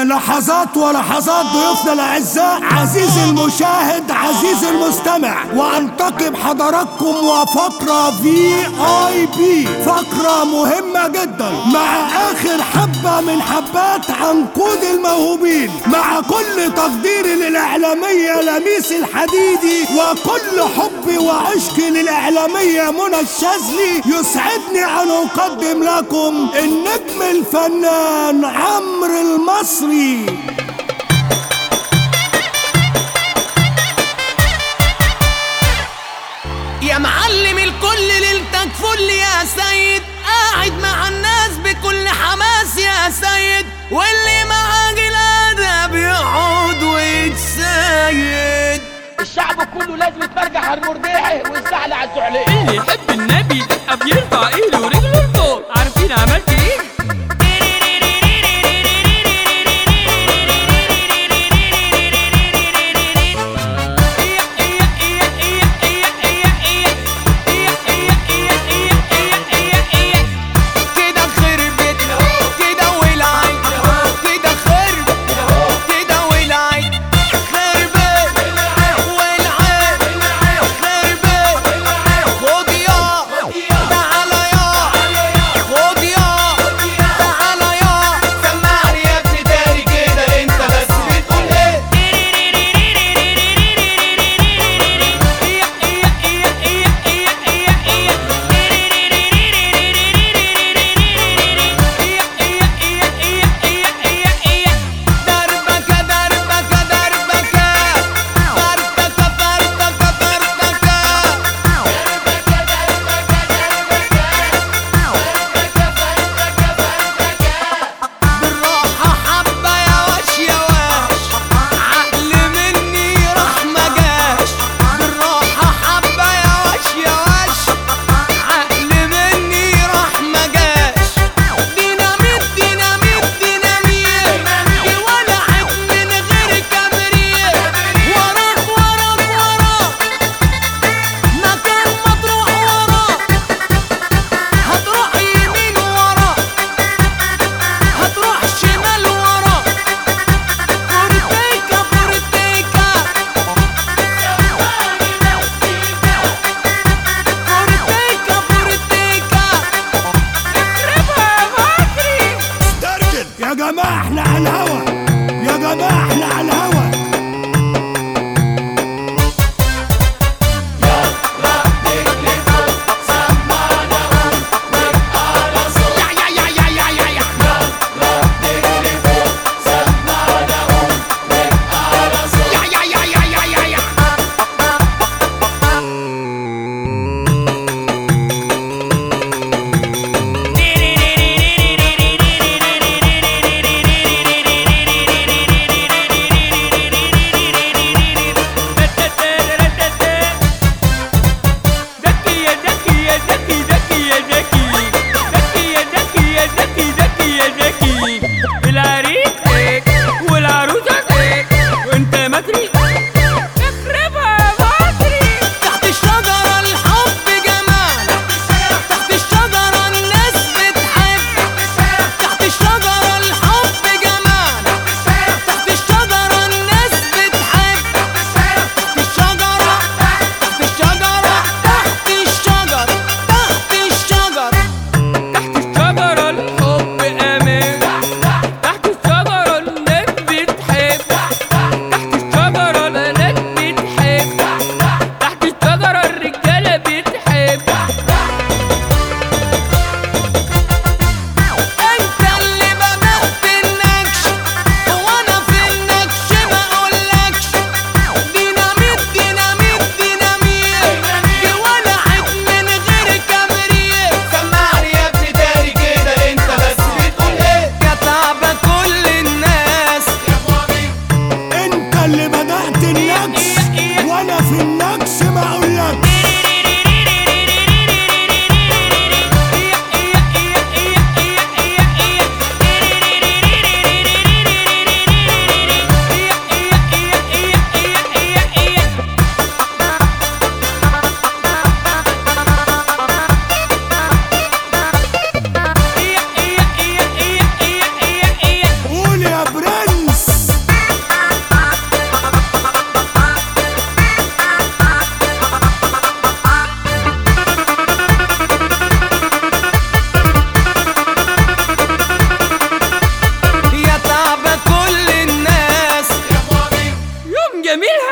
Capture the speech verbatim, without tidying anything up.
لحظات ولحظات ضيوفنا الاعزاء، عزيزي المشاهد عزيزي المستمع، وانتقي بحضراتكم وفقره في اي بي، فقره مهمه جدا مع اخر حبه من حبات عنقود الموهوبين، مع كل تقديري للاعلاميه لميس الحديدي وكل حبي وعشقي للاعلاميه منى الشاذلي، يسعدني ان اقدم لكم النجم الفنان عمرو المصري. يا معلم الكل ليلتك فل يا سيد، قاعد مع الناس بكل حماس يا سيد، واللي معاه الادب يقعد ويتسيد. الشعب كله لازم يتفرجح على المرجيحي والزعل على الزعليه. اللي يحب النبي تبقى بيرفع ايده ورجله لفوق. عارفين عملت ايه؟ يا جماعة احنا على الهوا، يا جماعة احنا على الهوا. جميل